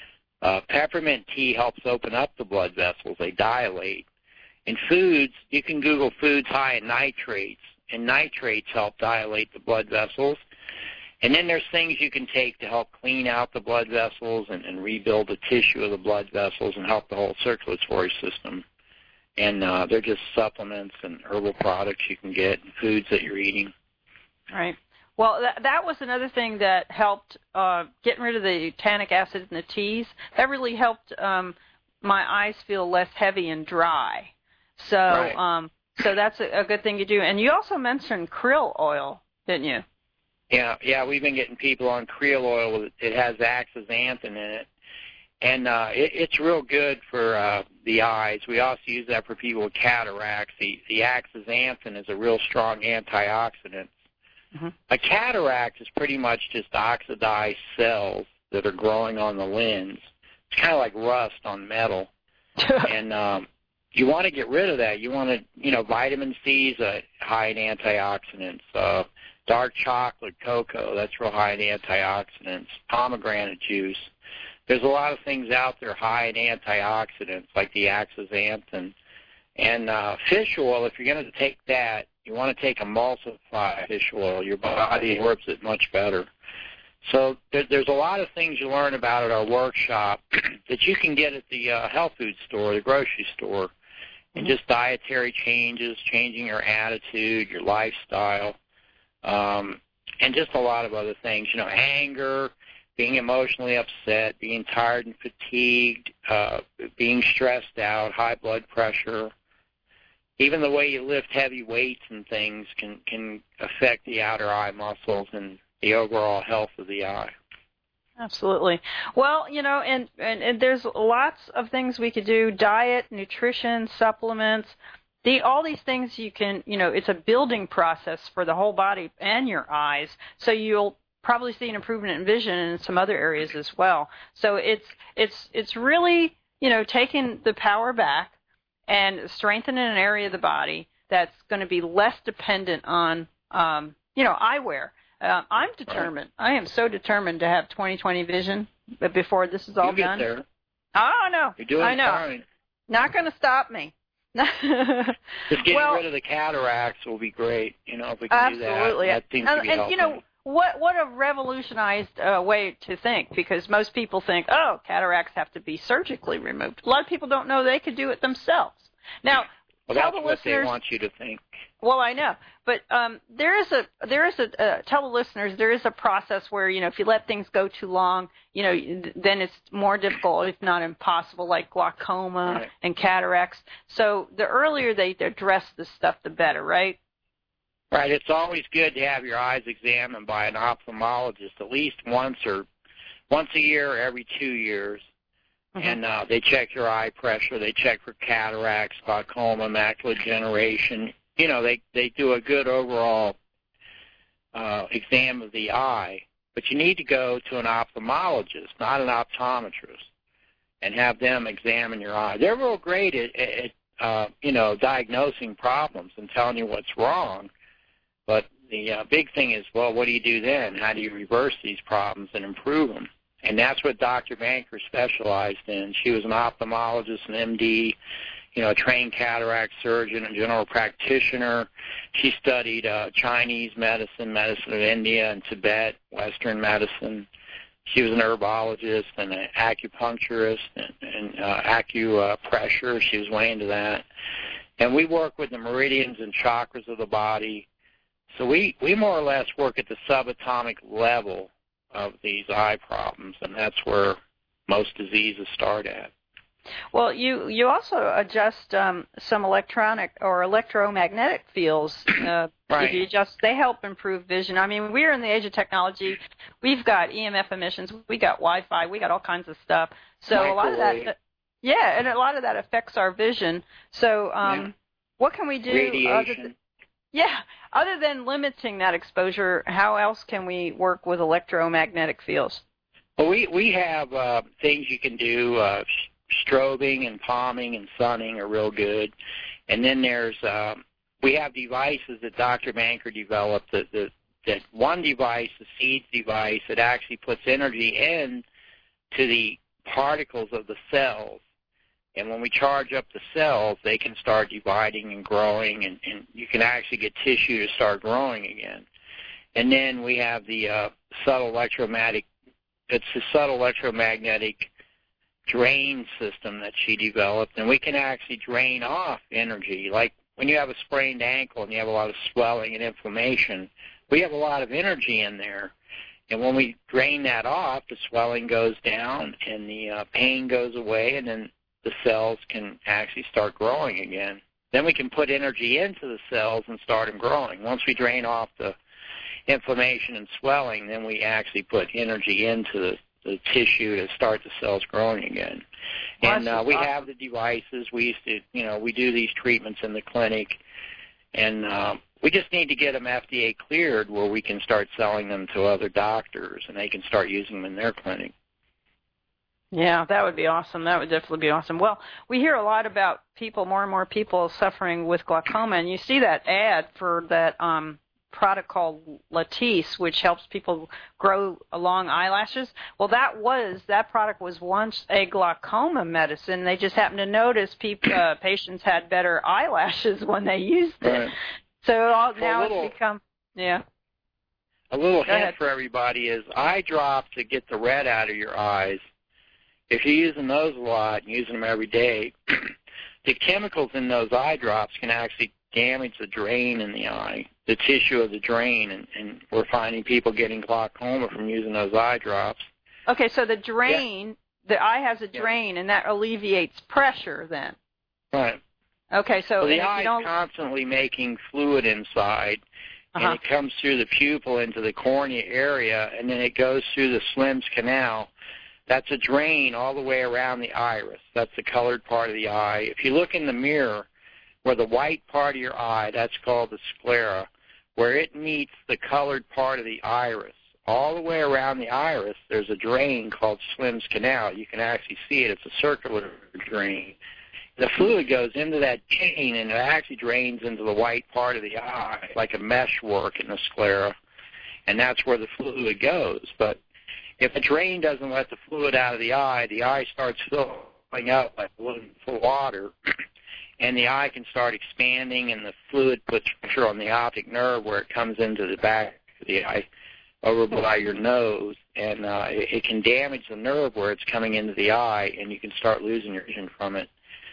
Uh, peppermint tea helps open up the blood vessels. They dilate. In foods, you can Google foods high in nitrates, and nitrates help dilate the blood vessels. And then there's things you can take to help clean out the blood vessels and, and rebuild the tissue of the blood vessels and help the whole circulatory system. And uh, they're just supplements and herbal products you can get in foods that you're eating. Right. Well, that, that was another thing that helped uh, getting rid of the tannic acid in the teas. That really helped um, my eyes feel less heavy and dry. So, right. um, so that's a, a good thing to do. And you also mentioned krill oil, didn't you? Yeah, yeah. We've been getting people on krill oil. It has astaxanthin in it. And uh, it, it's real good for uh, the eyes. We also use that for people with cataracts. The, the astaxanthin is a real strong antioxidant. Mm-hmm. A cataract is pretty much just oxidized cells that are growing on the lens. It's kind of like rust on metal. and um, you want to get rid of that. You want to, you know, vitamin C is uh, high in antioxidants. Uh, dark chocolate, cocoa, that's real high in antioxidants. Pomegranate juice. There's a lot of things out there high in antioxidants, like the astaxanthin. And uh, fish oil, if you're going to take that, you want to take emulsified fish oil. Your body absorbs it much better. So there, there's a lot of things you learn about at our workshop that you can get at the uh, health food store, the grocery store, and just dietary changes, changing your attitude, your lifestyle, um, and just a lot of other things. You know, anger. being emotionally upset, being tired and fatigued, uh, being stressed out, high blood pressure. Even the way you lift heavy weights and things can, can affect the outer eye muscles and the overall health of the eye. Absolutely. Well, you know, and, and, and there's lots of things we could do, diet, nutrition, supplements, the, all these things you can, you know, it's a building process for the whole body and your eyes, so you'll probably see an improvement in vision in some other areas as well. So it's it's it's really, you know, taking the power back and strengthening an area of the body that's going to be less dependent on, um, you know, eyewear. Uh, I'm determined. I am so determined to have twenty twenty vision before this is all you get done. There. Oh, no. You're doing I know. fine. Not going to stop me. Just getting well, rid of the cataracts will be great, you know, if we can absolutely. do that. That seems and, to be and helping. you know, what what a revolutionized uh, way to think, because most people think, oh, cataracts have to be surgically removed. A lot of people don't know they could do it themselves. Now, well, tell that's the what listeners, they want you to think. Well, I know, but um, there is a there is a uh, tell the listeners there is a process where, you know, if you let things go too long, you know, then it's more difficult, if not impossible, like glaucoma right. and cataracts. So the earlier they address this stuff, the better, right? Right. It's always good to have your eyes examined by an ophthalmologist at least once or once a year or every two years. Mm-hmm. And uh, they check your eye pressure. They check for cataracts, glaucoma, macular degeneration. You know, they, they do a good overall uh, exam of the eye. But you need to go to an ophthalmologist, not an optometrist, and have them examine your eye. They're real great at, at uh, you know, diagnosing problems and telling you what's wrong. But the uh, big thing is, well, what do you do then? How do you reverse these problems and improve them? And that's what Doctor Banker specialized in. She was an ophthalmologist, an M D, you know, a trained cataract surgeon, a general practitioner. She studied uh, Chinese medicine, medicine of India and Tibet, Western medicine. She was an herbologist and an acupuncturist and, and uh, acupressure. She was way into that. And we work with the meridians and chakras of the body. So we, we more or less work at the subatomic level of these eye problems, and that's where most diseases start at. Well, you, you also adjust um, some electronic or electromagnetic fields. Uh, right. You adjust, they help improve vision. I mean, we're in the age of technology. We've got E M F emissions. We got Wi-Fi. We got all kinds of stuff. So Microwave. a lot of that, yeah, and a lot of that affects our vision. So um, yeah. what can we do? Radiation. Other th- yeah, other than limiting that exposure, how else can we work with electromagnetic fields? Well, we, we have uh, things you can do. Uh, strobing and palming and sunning are real good. And then there's, um, we have devices that Doctor Banker developed, that, that, that one device, the SEEDS device, that actually puts energy in to the particles of the cells. And when we charge up the cells, they can start dividing and growing, and, and you can actually get tissue to start growing again. And then we have the uh, subtle electromagnetic, it's the subtle electromagnetic drain system that she developed, and we can actually drain off energy. Like when you have a sprained ankle and you have a lot of swelling and inflammation, we have a lot of energy in there. And when we drain that off, the swelling goes down and the uh, pain goes away, and then the cells can actually start growing again. Then we can put energy into the cells and start them growing. Once we drain off the inflammation and swelling, then we actually put energy into the, the tissue to start the cells growing again. Well, and uh, we awesome. have the devices. We used to, you know, we do these treatments in the clinic, and um, we just need to get them F D A cleared where we can start selling them to other doctors, and they can start using them in their clinic. Yeah, that would be awesome. That would definitely be awesome. Well, we hear a lot about people, more and more people suffering with glaucoma, and you see that ad for that um, product called Latisse, which helps people grow long eyelashes. Well, that was that product was once a glaucoma medicine. They just happened to notice people, uh, patients had better eyelashes when they used it. Right. So all, So now little, it's become, yeah. A little Go hint ahead. for everybody is eye drops to get the red out of your eyes. If you're using those a lot and using them every day, the chemicals in those eye drops can actually damage the drain in the eye, the tissue of the drain, and, and we're finding people getting glaucoma from using those eye drops. Okay, so the drain, yeah. the eye has a drain, yeah. and that alleviates pressure then. Right. Okay, so well, the and eye if you don't... is constantly making fluid inside, uh-huh. and it comes through the pupil into the cornea area, and then it goes through the Slim's canal. That's a drain all the way around the iris. That's the colored part of the eye. If you look in the mirror, where the white part of your eye, that's called the sclera, where it meets the colored part of the iris, all the way around the iris, there's a drain called Slim's canal. You can actually see it. It's a circular drain. The fluid goes into that drain, and it actually drains into the white part of the eye, like a meshwork in the sclera, and that's where the fluid goes. But if the drain doesn't let the fluid out of the eye, the eye starts filling up like a balloon full of water, and the eye can start expanding, and the fluid puts pressure on the optic nerve where it comes into the back of the eye over by your nose, and uh, it, it can damage the nerve where it's coming into the eye, and you can start losing your vision from it.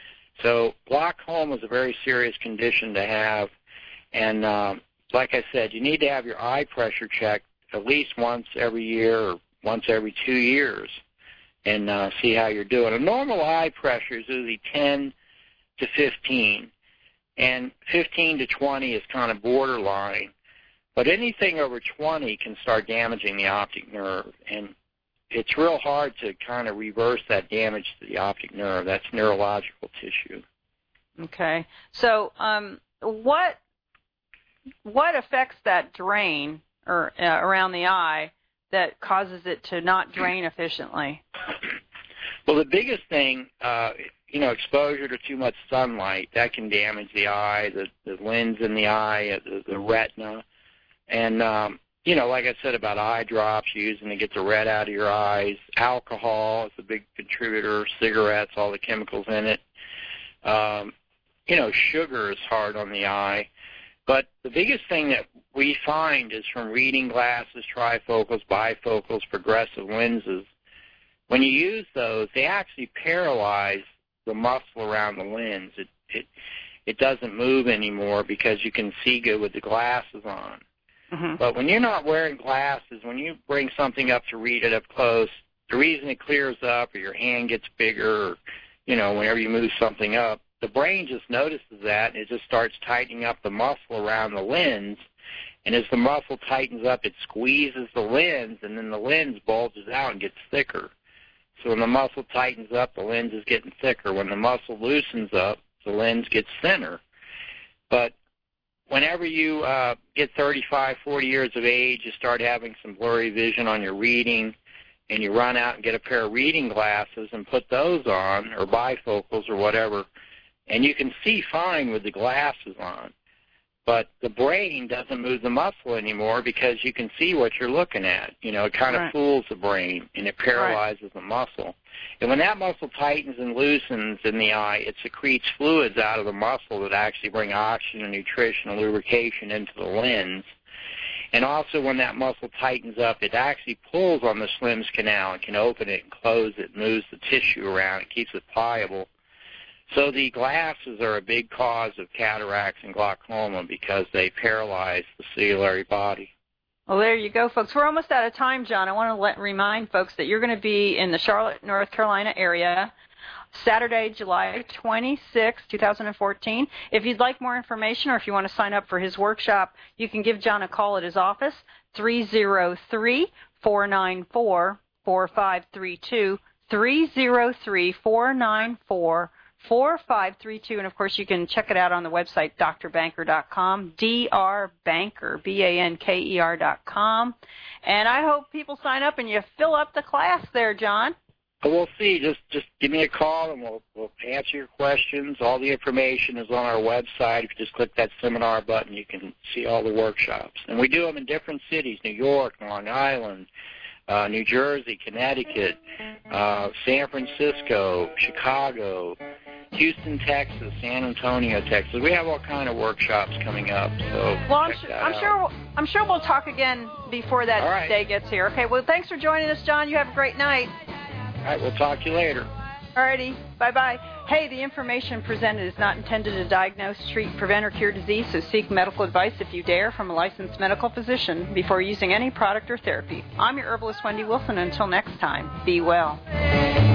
So glaucoma is a very serious condition to have, and um, like I said, you need to have your eye pressure checked at least once every year or once every two years and uh, see how you're doing. A normal eye pressure is usually ten to fifteen, and fifteen to twenty is kind of borderline, but anything over twenty can start damaging the optic nerve, and it's real hard to kind of reverse that damage to the optic nerve. That's neurological tissue. Okay. So um, what what affects that drain or uh, around the eye that causes it to not drain efficiently? Well, the biggest thing, uh, you know, exposure to too much sunlight, that can damage the eye, the, the lens in the eye, the, the retina. And, um, you know, like I said about eye drops, using to get the red out of your eyes. Alcohol is a big contributor. Cigarettes, all the chemicals in it. Um, you know, sugar is hard on the eye. But the biggest thing that we find is from reading glasses, trifocals, bifocals, progressive lenses, when you use those, they actually paralyze the muscle around the lens. It, it, it doesn't move anymore because you can see good with the glasses on. Mm-hmm. But when you're not wearing glasses, when you bring something up to read it up close, the reason it clears up or your hand gets bigger or, you know, whenever you move something up, the brain just notices that and it just starts tightening up the muscle around the lens. And as the muscle tightens up, it squeezes the lens, and then the lens bulges out and gets thicker. So when the muscle tightens up, the lens is getting thicker. When the muscle loosens up, the lens gets thinner. But whenever you uh, get thirty-five, forty years of age, you start having some blurry vision on your reading, and you run out and get a pair of reading glasses and put those on, or bifocals or whatever, and you can see fine with the glasses on. But the brain doesn't move the muscle anymore because you can see what you're looking at. You know, it kind of right. fools the brain, and it paralyzes right. the muscle. And when that muscle tightens and loosens in the eye, it secretes fluids out of the muscle that actually bring oxygen and nutrition and lubrication into the lens. And also when that muscle tightens up, it actually pulls on the Slim's canal and can open it and close it, moves the tissue around, it keeps it pliable. So the glasses are a big cause of cataracts and glaucoma because they paralyze the ciliary body. Well, there you go, folks. We're almost out of time, John. I want to let, remind folks that you're going to be in the Charlotte, North Carolina area Saturday, July twenty-sixth, twenty fourteen. If you'd like more information or if you want to sign up for his workshop, you can give John a call at his office, three oh three, four nine four, four five three two, three oh three, four nine four, four five three two, and of course you can check it out on the website, d r banker dot com, D R Banker, B A N K E R dot com. And I hope people sign up and you fill up the class there, John. We'll see. Just just give me a call and we'll, we'll answer your questions. All the information is on our website. If you just click that seminar button, you can see all the workshops. And we do them in different cities, New York, Long Island, uh, New Jersey, Connecticut, uh, San Francisco, Chicago, Houston, Texas, San Antonio, Texas. We have all kind of workshops coming up. So well, I'm, su- I'm sure I'm sure we'll talk again before that right. day gets here. Okay. Well, thanks for joining us, John. You have a great night. All right. We'll talk to you later. Alrighty, bye-bye. Hey, the information presented is not intended to diagnose, treat, prevent, or cure disease, so seek medical advice if you dare from a licensed medical physician before using any product or therapy. I'm your herbalist, Wendy Wilson. Until next time, be well.